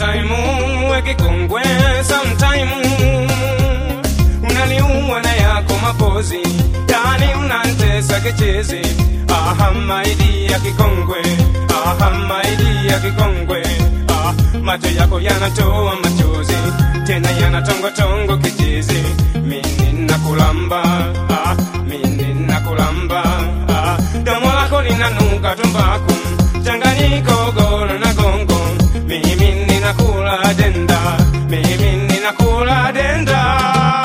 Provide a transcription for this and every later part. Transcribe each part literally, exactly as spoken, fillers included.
sometime weke kongwe, sometime unaliua na yako mapozi, yani unantesa kichezi. Aha maidi ya kikongwe, aha maidi ya kikongwe. Ah, macho yako yanatoa machozi, tena yanatongo tongo kichezi. Mimi nakulamba, ah, mimi nakulamba. Ah, domo lako linanuka tumbaku, changanyiko goro na gongo. Mimi ninakula denda, mimi ninakula denda.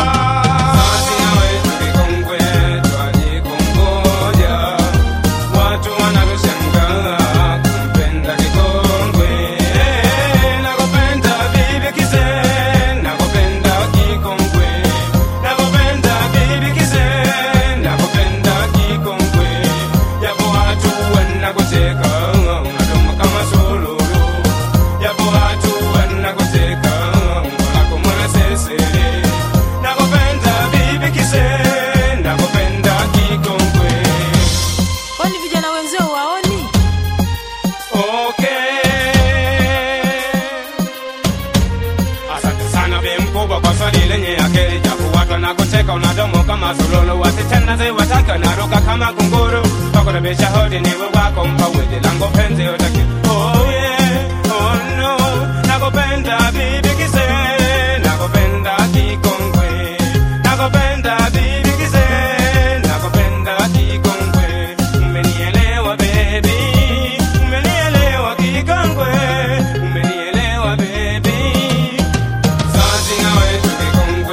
Unadomo kama sololo, wasitenda ze wataka naruka kama kunguru. Wako na besha hodi niwe wako mpawede, lango penzi otaki. Oh yeah, oh no, nakopenda bibi kise, nakopenda kikongwe, nakopenda bibi kise, nakopenda kikongwe. Umenielewa baby, umenielewa kikongwe, umenielewa baby. Sasa nawe tukikongwe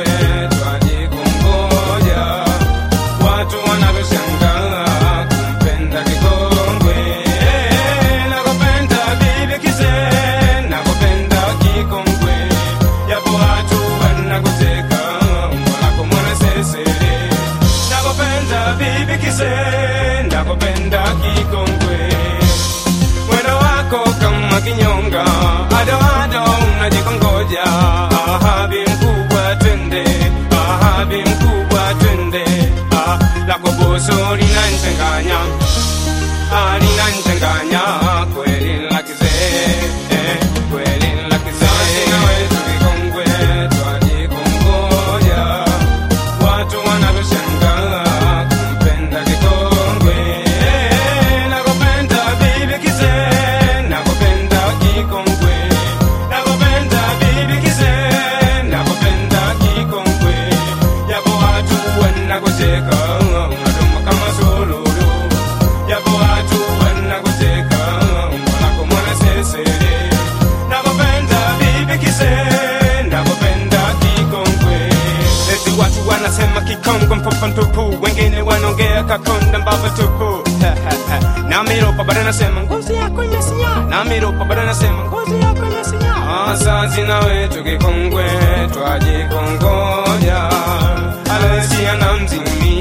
nakopenda kikongwe. Mwendo wako kama kinyonga, ado ado unajikongoja. Aha bi mkubwa twende, aha bi mkubwa twende. Ah, lako boso linanchanganya, ah linanchanganya kweli lakize, eh kweli lakize. Nawe tukikongwe twajikongoja, watu wanavyoshangaa kumpenda kikongwe. Nakopenda bibi kise, nakopenda kikongwe, nakopenda bibi kise, nakopenda kikongwe. Yapo watu wanakuteka, unadoma kama sololo. Yapo watu wanakuteka, wako mwana sesere. Nakopenda bibi kise, nakopenda kikongwe. Eti watu wanasema kikongwe mpopa ntupu, wengine wanongea kakonda mbaba tupu. Na miropa bada nasema ngozi yako nyesinya, na miropa bada nasema ngozi yako nyesinya. Asazi nawe tukikongwe twajikongoja, alesi ya namzimi